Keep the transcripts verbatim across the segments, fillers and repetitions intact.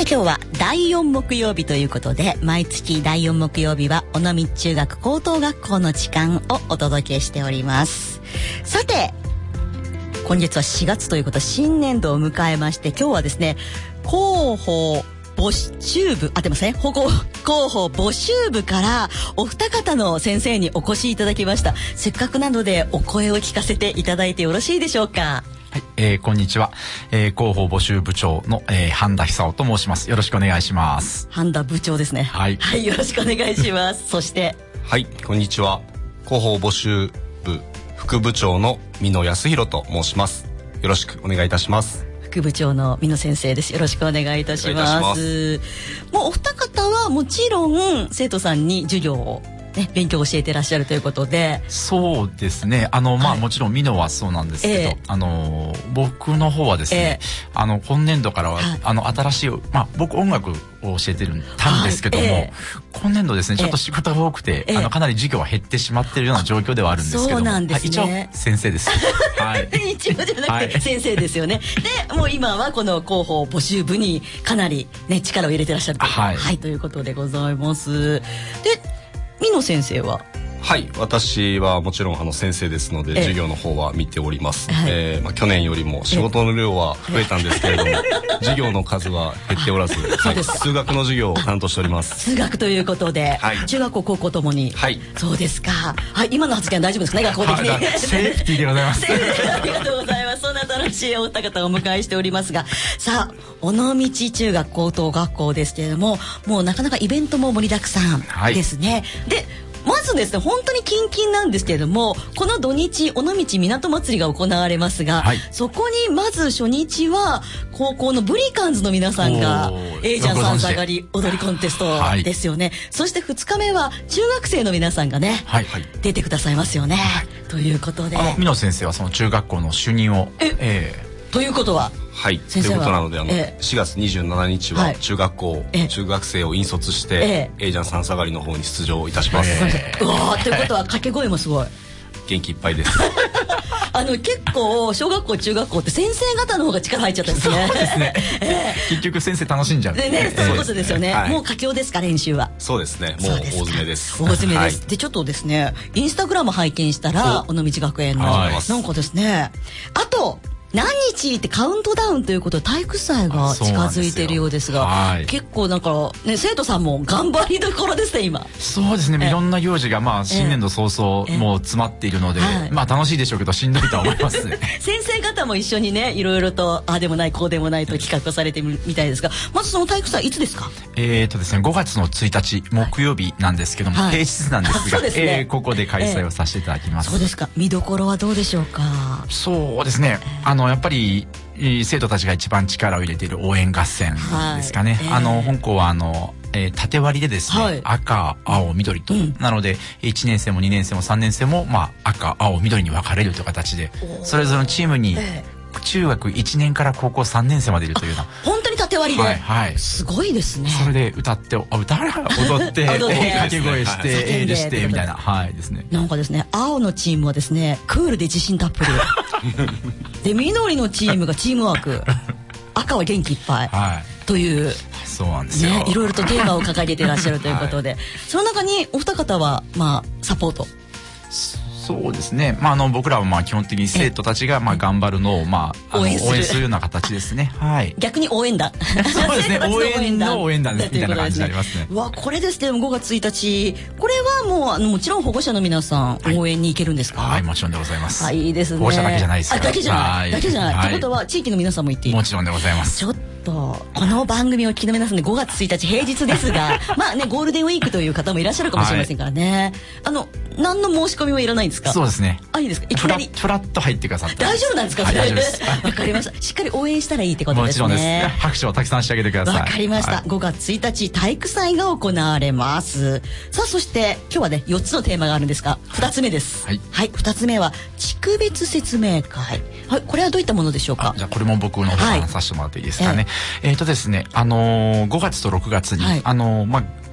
て今日はだいよん木曜日ということで、毎月だいよん木曜日は尾道中学高等学校の時間をお届けしております。さて今月はしがつということで新年度を迎えまして、今日はですね、広報募集部、あ、でもね、保護広報募集部からお二方の先生にお越しいただきました。せっかくなのでお声を聞かせていただいてよろしいでしょうか。 はい、えー、こんにちは、えー、広報募集部長の、えー、半田久夫と申します。よろしくお願いします。 半田部長ですね。 はい、 はい、よろしくお願いしますそしてはい、こんにちは、広報募集部副部長の美濃康弘と申します。よろしくお願いいたします。 副部長の美濃先生です。よろしくお願いいたします。もうお二方はもちろん生徒さんに授業をね、勉強を教えてらっしゃるということで。 そうですね、あのまあ、はい、もちろん美濃はそうなんですけど、えー、あの僕の方はですね、えー、あの今年度からは、はい、あの新しい、まあ、僕音楽を教えてるたんですけども、はい、えー、今年度ですねちょっと仕事が多くて、えー、あのかなり授業は減ってしまっているような状況ではあるんですけども、 そうなんですね、 はい、一応先生です、はい、 一応じゃなくて先生ですよね、はい、でもう今はこの広報募集部にかなり、ね、力を入れてらっしゃるという、はいはい、ということでございます。で美濃先生は。 はい、私はもちろんあの先生ですので授業の方は見ております。ええーまあ、去年よりも仕事の量は増えたんですけれども授業の数は減っておらず、はい、数学の授業を担当しております。 数学ということで、はい、中学校高校ともに、はい、そうですか、はい、今の発言大丈夫ですかね、学校的に。 セーフティーでございますありがとうございます。そんな楽しいお二方をお迎えしておりますが、さあ尾道中学高等学校ですけれども、もうなかなかイベントも盛りだくさんですね、はい、でまずですね、本当にキンキンなんですけれども、この土日尾道港祭りが行われますが、はい、そこにまず初日は高校のブリカンズの皆さんがエイジャンさん下がり踊りコンテストですよね、はい、そしてふつかめは中学生の皆さんがね、はい、出てくださいますよね、はい、ということで、 美濃先生はその中学校の主任をえ、えー、ということははい、ということなので、あの、ええ、しがつにじゅうしちにちは中学校、はい、中学生を引率して、ええ、エイジャンさん下がりの方に出場いたします。 ええ、うわー、ということは掛け声もすごい元気いっぱいですあの結構小学校中学校って先生方の方が力入っちゃったんですね。 そうですね、えー、結局先生楽しんじゃうでね、そういうことですよね、はい、もう佳境ですか、練習は。 そうですね、もう大詰めです。 大詰めです、はい、でちょっとですねインスタグラム拝見したら尾道学園のなんかですね、あと何日ってカウントダウンということで体育祭が近づいているようですが、はい、結構なんかね生徒さんも頑張りどころですね今。 そうですね、いろんな行事がまあ新年度早々もう詰まっているので、まあ楽しいでしょうけどしんどいとは思います先生方も一緒にねいろいろとああでもないこうでもないと企画されてるみたいですが、まずその体育祭いつですか。 えーとですねごがつのついたち木曜日なんですけども、はい、平日なんですが、ねえー、ここで開催をさせていただきます。 そうですか。見どころはどうでしょうか。 そうですね、あのやっぱり生徒たちが一番力を入れている応援合戦ですかね、はい、えー、あの本校はあの、えー、縦割りでですね、はい、赤青緑と、うん、なのでいちねん生もにねん生もさんねん生も、まあ、赤青緑に分かれるという形でそれぞれのチームに、えー、中学いちねんから高校さんねん生までいるというような本当に縦割りで、 はいはい、 すごいですね。 それで歌ってあ歌踊って掛け声してエールしてみたいな、はいですね。 なんかですね青のチームはですねクールで自信たっぷりで緑のチームがチームワーク赤は元気いっぱい、はい、というそうなんですよ、 ね、いろいろとテーマを掲げていらっしゃるということで、はい、その中にお二方はまあサポート。 そうですね、まあ、あの僕らはまあ基本的に生徒たちがまあ頑張るのをまああの応援するような形ですね、はい、 逆に応援団そうですね応援の応援団みたいな感じになりますね。 うわこれですねごがつついたちこれはもうあのもちろん保護者の皆さん、はい、応援に行けるんですか。 はいもちろんでございます。 はいいいですね。 保護者だけじゃないですから。 あだけじゃないだけじゃない、はい、ってことは地域の皆さんも行っていい。 もちろんでございます。 ちょっとこの番組を聞きの皆さんでごがつついたち平日ですがまあねゴールデンウィークという方もいらっしゃるかもしれませんからね、はい、あの何の申し込みもいらないんですか。 そうですね。 あいいですか。いきなりフラッと入ってくださった大丈夫なんですか。 はい、大丈夫ですわかりました。しっかり応援したらいいってことですね。 もちろんです。拍手をたくさんしてあげてください。 わかりました、はい、ごがつついたち体育祭が行われます。さあそして今日はねよっつのテーマがあるんですがふたつめですはい、はい、ふたつめは地区別説明会、はい、これはどういったものでしょうか。 じゃあこれも僕の方から話させてもらっていいですかね、はい、えー、えーとですねあのー、ごがつとろくがつに、はい、あのー、まあ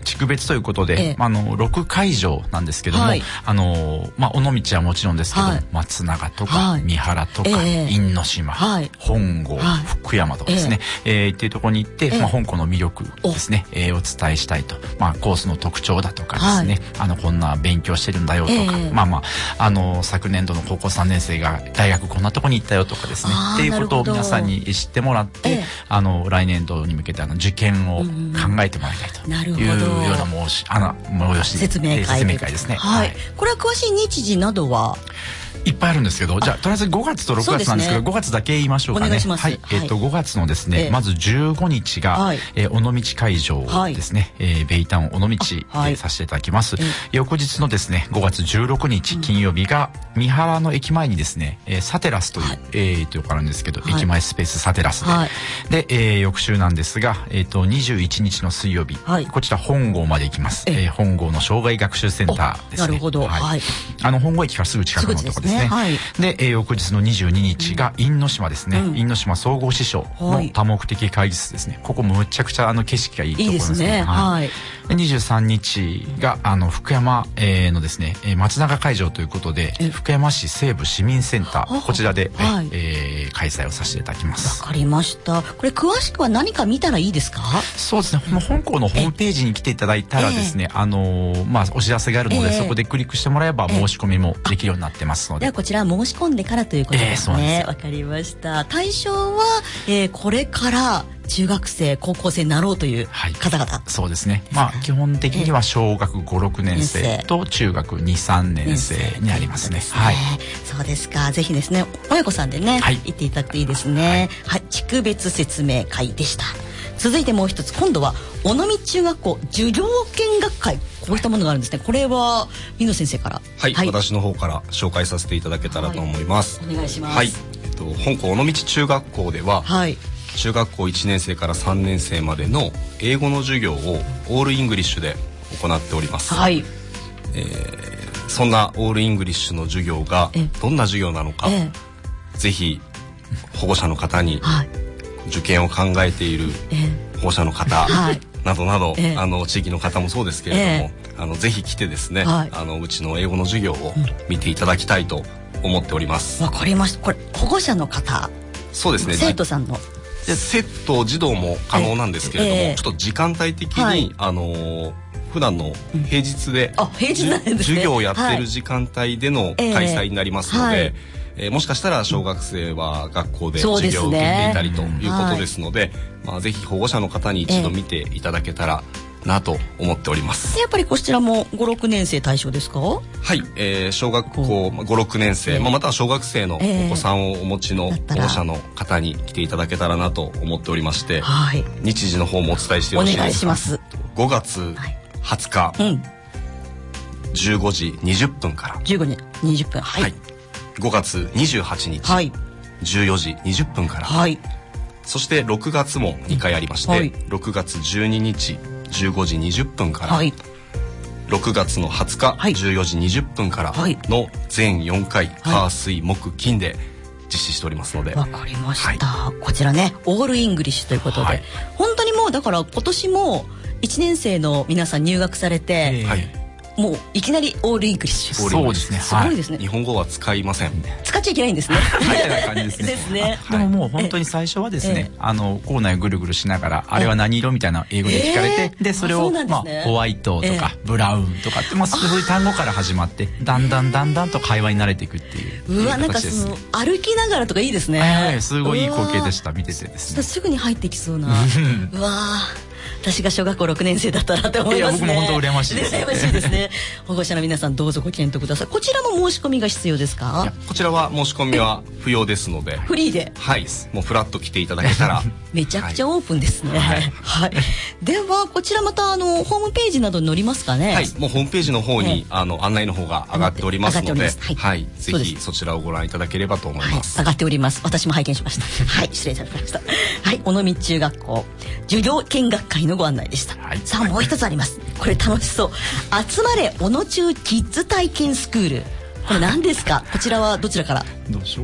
地区別ということで、ええ、あのろくかいじょうなんですけども、はい、あのまあ尾道はもちろんですけど、はい、松永とか、はい、三原とか、ええ、因島、はい、本郷、はい、福山とかですね、えええー、っていうところに行って、ええ、まあ、本校の魅力ですね、えー、お伝えしたいと、まあ、コースの特徴だとかですね、はい、あのこんな勉強してるんだよとか、ええ、まあまああの昨年度の高校さんねんせいが大学こんなとこに行ったよとかですねっていうことを皆さんに知ってもらって、ええ、あの来年度に向けてあの受験を考えてもらいたいというような申しあの催し説明会、 説明会ですね。 はい、はい、これは詳しい日時などはいっぱいあるんですけど、じゃあとりあえずごがつとろくがつなんですけど、ね、ごがつだけ言いましょうかね。 お願いします。 はい、えっとごがつのですね、まずじゅうごにちが、はい、えー、尾道会場ですね、はい、えー、ベイタウン尾道でさせていただきます。翌日のですねごがつじゅうろくにち金曜日が三原の駅前にですね、えー、サテラスという、はい、えー、というかあるんですけど、はい、駅前スペースサテラスで、はい、で、えー、翌週なんですが、えっとにじゅういちにちの水曜日、はい、こちら本郷まで行きます。えー、本郷の障害学習センターですね。 なるほど。はい。 あの本郷駅からすぐ近くのところですね。はい。で、えー、翌日のにじゅうににちが因島ですね、うん、因島総合支所の多目的会議室ですね。ここもむちゃくちゃあの景色がいいところですね。いいですね。はい。でにじゅうさんにちがあの福山、えー、のですね松永会場ということで福山市西部市民センターこちらで、はい、えー、開催をさせていただきます。 わかりました。これ詳しくは何か見たらいいですか？ そうですね。本校のホームページに来ていただいたらですね、あのー、まあお知らせがあるので、えー、そこでクリックしてもらえば申し込みもできるようになってますので。 ではこちら申し込んでからということですね。わ、えー、かりました。対象は、えー、これから中学生高校生になろうという方々、はい、 そうですね。まあ基本的には小学ごろくねんせいと中学にさんねんせいになりますね。はい。 そうですか。ぜひですね親子さんでね、はい、行っていただくといいですね。はい、はい、地区別説明会でした。続いてもう一つ、今度は尾道中学校授業見学会、こういったものがあるんですね。これは美濃先生から、 はい、はい、私の方から紹介させていただけたらと思います。 はい、お願いします。 はい、えっと本校尾道中学校では、はい、中学校いちねんせいからさんねんせいまでの英語の授業をオールイングリッシュで行っております。はい、えー、そんなオールイングリッシュの授業がどんな授業なのか、ええ、ぜひ保護者の方に、はい、受験を考えている保護者の方、はい、などなど、ええ、あの地域の方もそうですけれども、ええ、あのぜひ来てですね、はい、あのうちの英語の授業を見ていただきたいと思っております。 わかりました。これ保護者の方、 そうですね、 生徒さんの生徒児童も可能なんですけれども、ええ、ちょっと時間帯的に、はい、あのー、普段の平日で、 うん、あ、平日なんですね、 授業をやっている時間帯での開催になりますので、えええー、もしかしたら小学生は学校で授業を受けていたりということですので、まあ、ぜひ保護者の方に一度見ていただけたらなと思っております。 やっぱりこちらもごろくねんせい対象ですか？はい、 えー、小学校ごろくねんせい、まあ、または小学生のお子さんをお持ちの保護者の方に来ていただけたらなと思っておりまして、はい、日時の方もお伝えしてよろしいですか？お願いします。ごがつはつか、はい、うん、じゅうごじにじゅっぷんからじゅうごじにじゅっぷん、はい、はい、 ごがつにじゅうはちにち、はい、じゅうよじにじゅっぷんから、はい、そしてろくがつもにかいありまして、はい、ろくがつじゅうににちじゅうごじにじゅっぷんから、はい、ろくがつのはつか、はい、じゅうよじにじゅっぷんからの全よんかい、火水木金で実施しておりますので。 わかりました、はい、こちらねオールイングリッシュということで、はい、本当にもうだから今年もいちねんせいの皆さん入学されて、はい、もういきなりオールイングリッシュ。 そうですね。 すごいですね。 日本語は使いません。 使っちゃいけないんですね。 みたいな感じですね。ですね。でももう本当に最初はですね、あの校内をぐるぐるしながらあれは何色みたいな英語で聞かれて、でそれをまあホワイトとかブラウンとかってまあそういう単語から始まってだんだんだんだんと会話に慣れていくっていう。 うわ、なんかその歩きながらとかいいですね。 はい、すごいいい光景でした。見ててですね。 すぐに入ってきそうな。うわ。私が小学校ろくねんせいだったらと思いますね。 僕も本当羨ましいです。 羨ましいですね。保護者の皆さんどうぞご検討ください。こちらも申し込みが必要ですか？ こちらは申し込みは不要ですので。 フリーで。 はい。もうフラッと来ていただけたら。 めちゃくちゃオープンですね。はい。はい。ではこちらまたあのホームページなどに載りますかね？ はい。もうホームページの方にあの案内の方が上がっておりますので、はい。ぜひそちらをご覧いただければと思います。 上がっております。私も拝見しました。はい。失礼いたしました。はい。尾道中学校授業見学会のご案内でした。さあもう一つあります。これ楽しそう。集まれ小野中キッズ体験スクール。これ何ですか？こちらはどちらから？ どうしようか。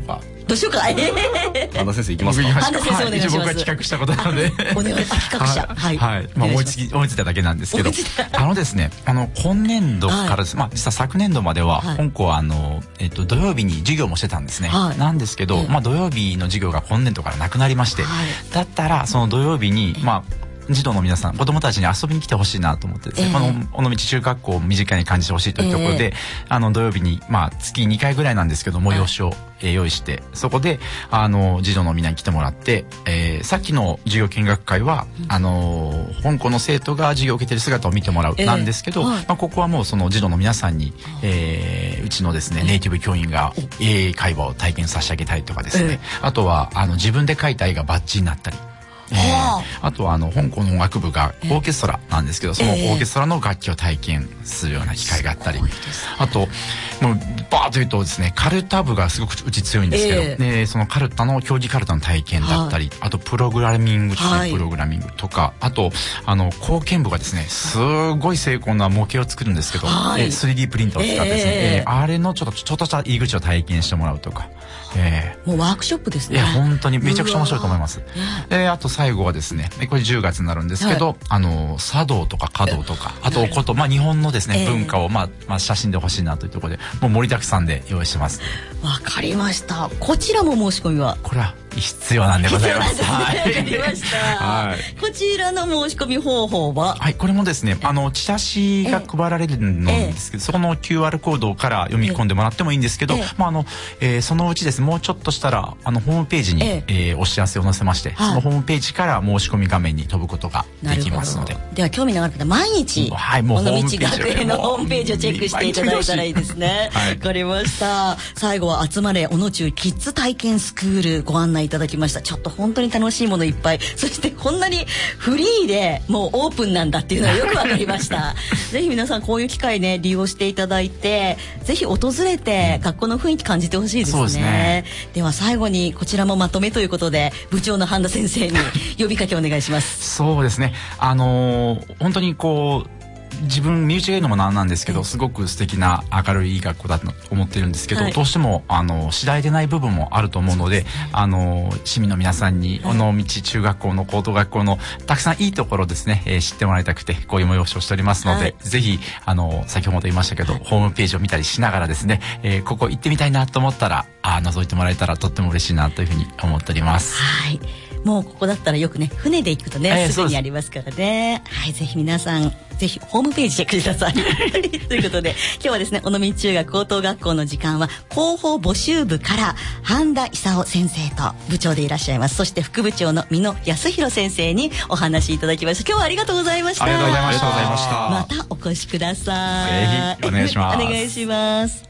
どうしようか。 半田先生行きますか。 半田先生お願いします。 僕が企画したことなので。 お願い、企画者。 はい。はい。まあ思いつき思いついただけなんですけど、あのですね、あの今年度からです。まあ実は昨年度までは本校はあのえっと土曜日に授業もしてたんですね。なんですけど、まあ土曜日の授業が今年度からなくなりまして、だったらその土曜日にまあ児童の皆さん、子供たちに遊びに来てほしいなと思ってですね、えー、この尾道中学校を身近に感じてほしいというところで、えー、あの土曜日にまあ月にかいぐらいなんですけど催しを、えー、用意して、そこであの児童のみんなに来てもらって、えー、さっきの授業見学会は、うん、あの本校の生徒が授業を受けている姿を見てもらうなんですけど、えーはい、まあここはもうその児童の皆さんに、えー、うちのですねネイティブ教員が英会話を体験差し上げたりとかですね、えー、あとはあの自分で描いた絵がバッジになったり。えー、あとはあの香港の音楽部がオーケストラなんですけど、そのオーケストラの楽器を体験するような機会があったり、あともうバーッと言うとですね、カルタ部がすごくうち強いんですけど、えー、でそのカルタの競技カルタの体験だったり、あとプログラミングですね、はい、プログラミングとか、あとあの工研部がですねすごい精巧な模型を作るんですけど、はい、スリーディー プリンターを使ってですね、えー、あれのちょっとちょっとした入り口を体験してもらうとか。 えー、もうワークショップですね。 いや本当にめちゃくちゃ面白いと思います。であと最後はですね、これじゅうがつになるんですけど、はい、あの茶道とか華道とか、あとこと、まあ日本のですね、えー、文化をまあまあ写真で欲しいなというところで、もう盛りだくさんで用意してます。 わかりました。こちらも申し込みは。 これは必要なんでございます。 はい。わかりました。はい。こちらの申し込み方法は。 はい、これもですね、あのチラシが配られるんですけど、そこの キューアール コードから読み込んでもらってもいいんですけど、まああの、えー、そのうちですね、もうちょっとしたらあのホームページに、ええー、お知らせを載せまして、そのホームページから申し込み画面に飛ぶことができますので。 では興味のある方毎日、はい、もう尾道学園のホームページをチェックしていただいたらいいですね。わ、はい、かりました。最後は集まれ尾道中キッズ体験スクールご案内いただきました。ちょっと本当に楽しいものいっぱい、そしてこんなにフリーでもうオープンなんだっていうのがよくわかりました。ぜひ皆さんこういう機会ね利用していただいて、ぜひ訪れて学校の雰囲気感じてほしいですね。そうですね。では最後にこちらもまとめということで部長の半田先生に呼びかけお願いします。 そうですね。あのー、本当にこう自分身内が言うのもなんなんですけど、すごく素敵な明るいいい学校だと思ってるんですけど、はい、どうしてもあの知られてない部分もあると思うので、あの市民の皆さんに尾道中学校の高等学校のたくさんいいところですね、えー、知ってもらいたくてこういう催しをしておりますので、はい、ぜひあの先ほど言いましたけど、はい、ホームページを見たりしながらですね、えー、ここ行ってみたいなと思ったらあ覗いてもらえたらとっても嬉しいなというふうに思っております。 はい、もうここだったらよくね船で行くとね、えー、すぐにありますからね。はい、ぜひ皆さんぜひホームページチェックしてください。ということで今日はですね、尾道中学高等学校の時間は広報募集部から半田勲先生と部長でいらっしゃいます、そして副部長の美濃康弘先生にお話いただきました。今日はありがとうございました。 ありがとうございました。 またお越しください。 ぜひお願いします。 お願いします。